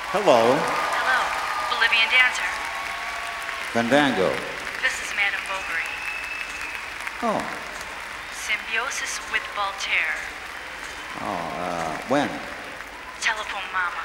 Hello, Hello, Bolivian dancer. Fandango. This is Madame Bovary. Oh, Symbiosis with Voltaire. when? Telephone Mama.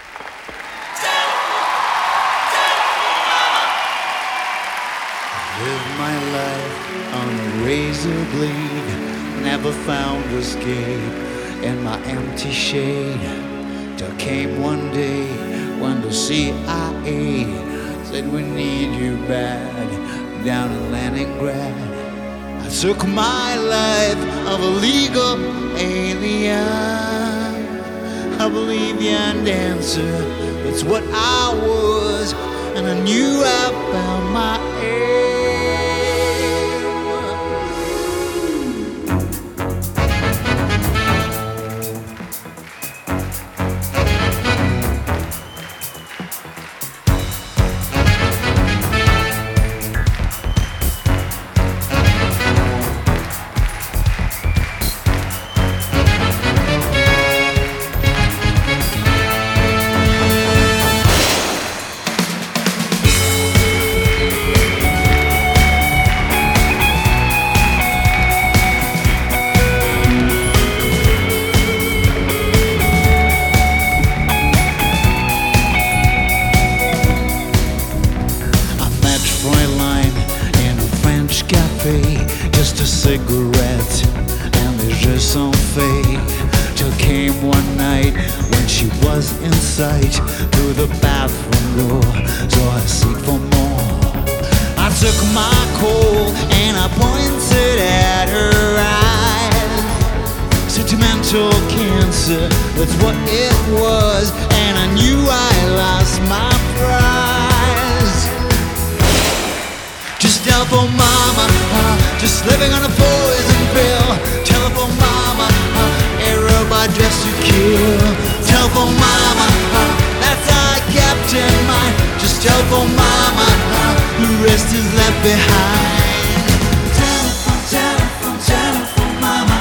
Live my life on a razor blade, never found escape in my empty shade. Till came one day when the CIA said we need you bad down in Leningrad. I took my life of a legal alien, a Bolivian dancer. That's what I was, and I knew I found my aim. Just a cigarette and les jeux sont faits. Till came one night when she was in sight through the bathroom door, so I seek for more. I took my coal and I pointed at her eyes. Sentimental cancer, that's what it was, and I knew I lost my prize. Just telephone mama, just living on a poison pill. Telephone mama, a robot dressed to kill. Telephone mama, that's I kept in mind. Just telephone mama, the rest is left behind. Telephone, telephone, telephone mama.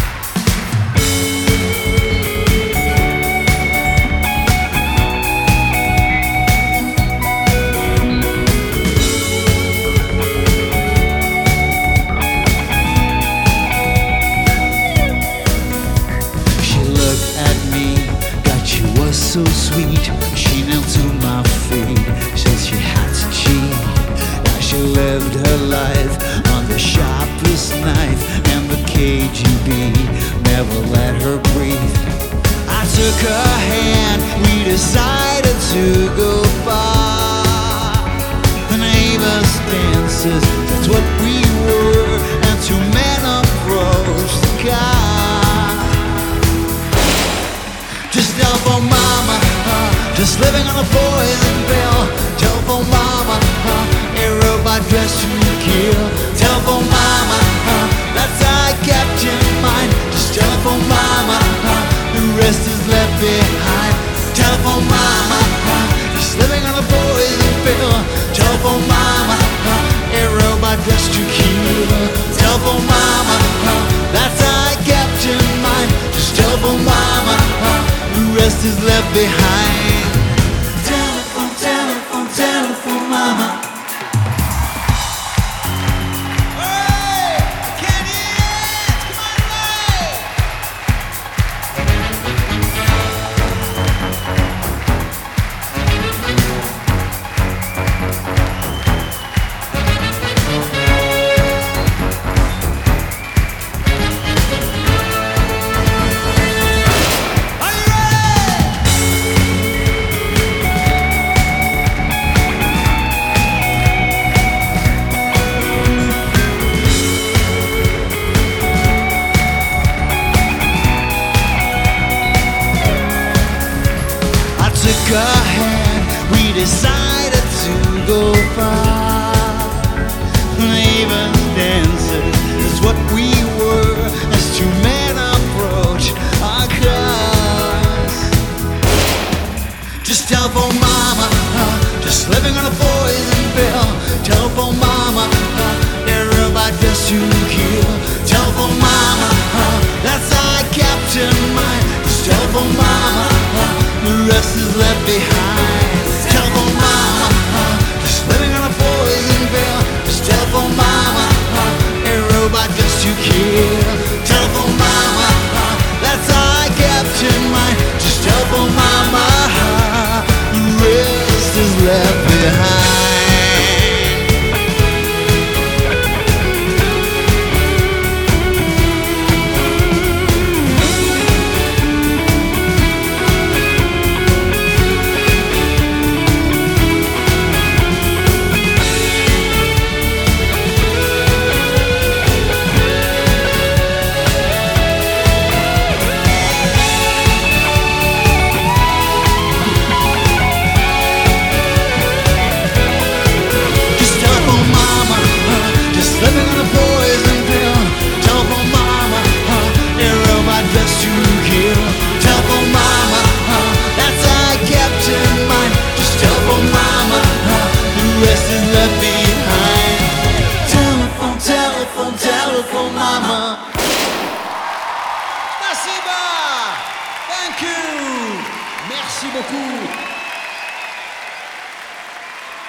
So sweet, she knelt to my feet, said she had to cheat. Now she lived her life on the sharpest knife, and the KGB never let her breathe. I took her hand, we decided to go far. The neighbors dancers, that's what we were, and two men approached the car. Just telephone mama, just living on a poison pill. Telephone mama, a robot dressed to kill. Telephone mama, that's I kept in mind. Just telephone mama, the rest is left behind. Telephone mama, just living on a poison pill. Telephone mama, a robot dressed to kill. Telephone mama, that's I kept in mind. Just telephone mama, the rest is left behind. Telephone, telephone, telephone mama. Hey, I can't hear it. Come on, away. Took her hand, we decided to go far. Even dancers is what we were, as two men approach our cars. Just telephone mama, just living on a poison pill. Telephone mama, a robot just to kill. Telephone mama, that's I kept in mind. Just telephone mama, the rest is left behind. Telephone mama, just living on a poison pill. Just telephone mama, a robot just to kill. Telephone mama, that's all I kept in mind. Just telephone mama, the rest is left behind. Living on a poison pill. Telephone mama, a robot just to kill. Telephone mama, that's all I kept in mind. Just telephone mama, the rest is left behind. Telephone, telephone, telephone mama. Spasiba! Thank you! Merci beaucoup!